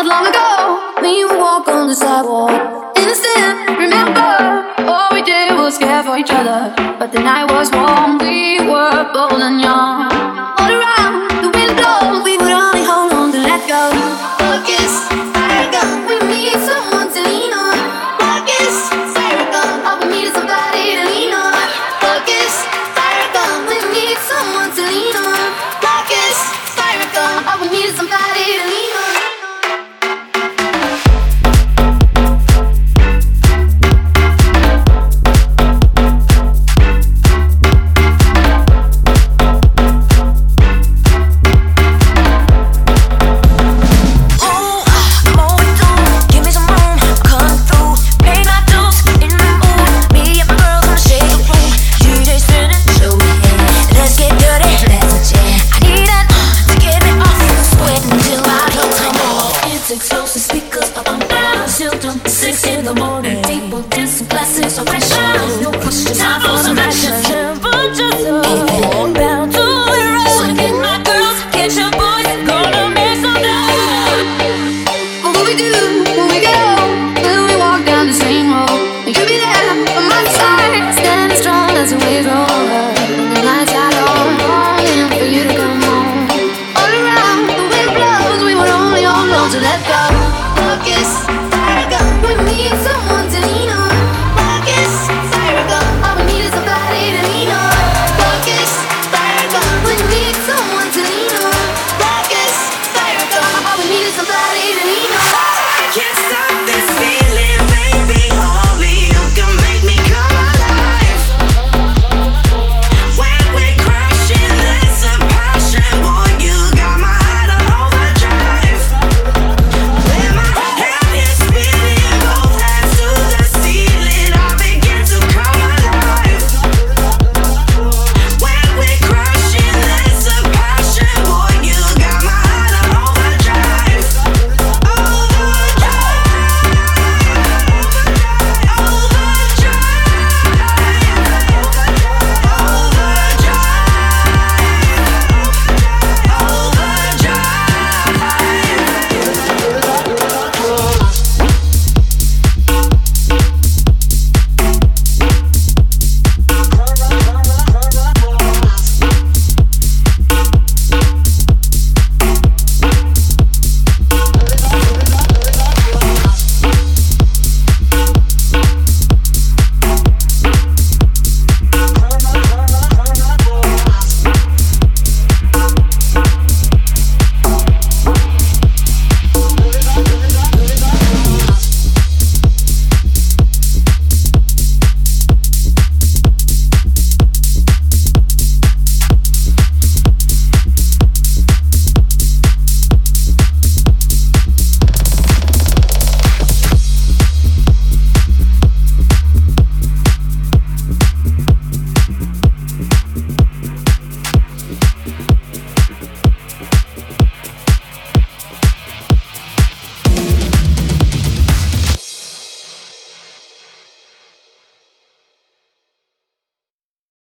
long ago, we would walk on the sidewalk. Innocent, remember, all we did was care for each other. But the night was warm, we were bold and young. All around, the wind blows, we would only hold on to let go. Focus, fire gun, we need someone to lean on. Focus, fire gun, all we need is somebody to lean on. Focus, fire gun, we need someone to lean on. Focus, fire gun, all we need is somebody to lean on. Explosive speakers up and down till 6 in the morning. People dancing, classics, so fresh. No question, time for some action. Temperatures are bound to erode. So get my girls, get your boys, gonna make some noise. What will we do when we get old? Will we walk down the same road? Will you be there on my side, standing strong as the waves roll over? The nights are long, longing for you to come home. All around, the wind blows, we would only hold on to let go.